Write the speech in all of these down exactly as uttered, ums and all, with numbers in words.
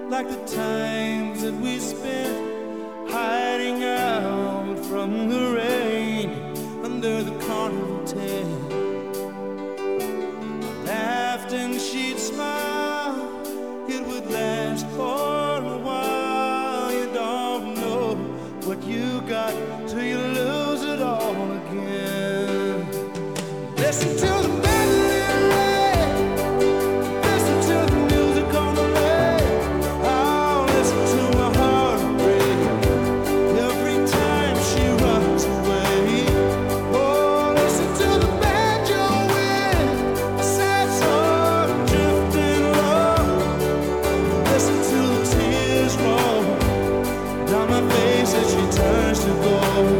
like the times that we spent hiding out from the rain under the carnival tent. Laughed and she'd smile, it would last for a while. You don't know what you got till you lose it all again. Listen to the mandolin rain, listen to the music on the radio. Oh, listen to my heart break every time she runs away. Oh, listen to the banjo wind, a sad song drifting low. Listen to the tears roll down my face as she turns to gold.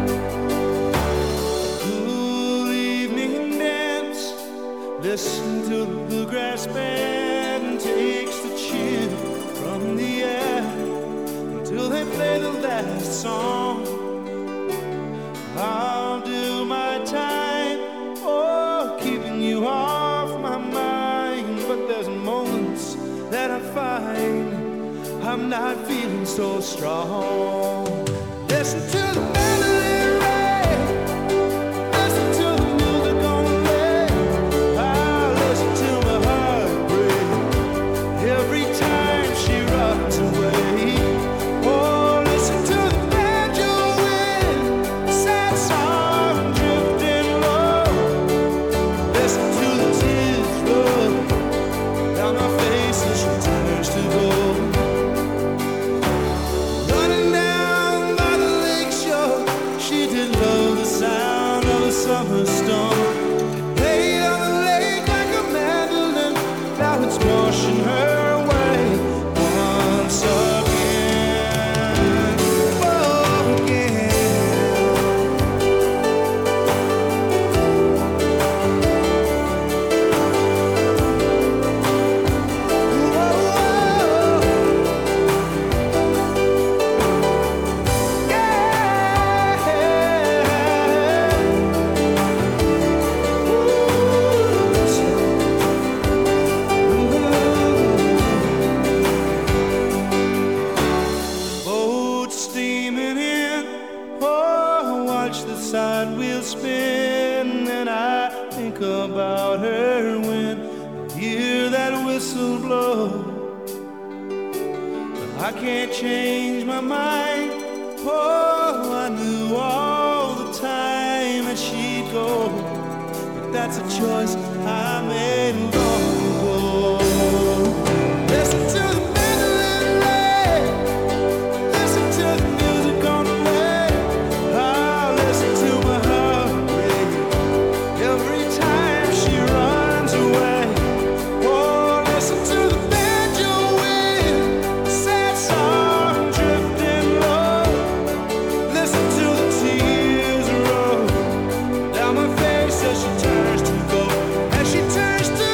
Listen to the bluegrass band takes the chill from the air until they play the last song. I'll do my time, oh, keeping you off my mind. But there's moments that I find I'm not feeling so strong. Listen to the mandolin rain, listen to the music on the every time she runs away. Oh, listen to the banjo wind, a sad song drifting low. Listen to the tears roll down my face as she turns to gold. Running down by the lake shore, she did love the sound of a summer storm. Played on the lake like a mandolin, now it's washing her side wheel spin, and I think about her when I hear that whistle blow. But I can't change my mind. Oh, I knew all the time that she'd go, but that's a choice I made long ago. Listen to the mandolin rain, listen to the music on the radio. I'll listen to my heart break every time she runs away. Oh, listen to the banjo wind, a sad song drifting low. Listen to the tears roll down my face as she turns to gold, as she turns to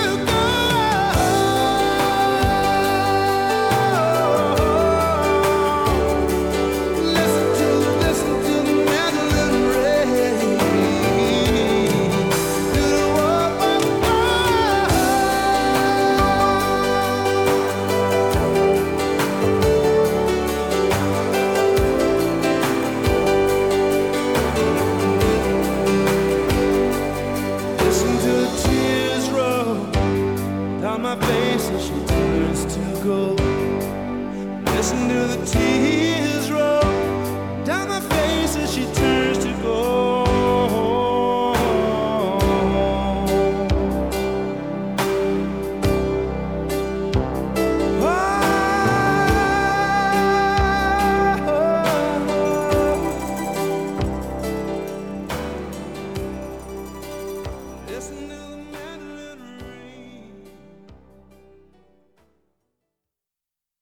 my face as she turns to gold. Listen to the tears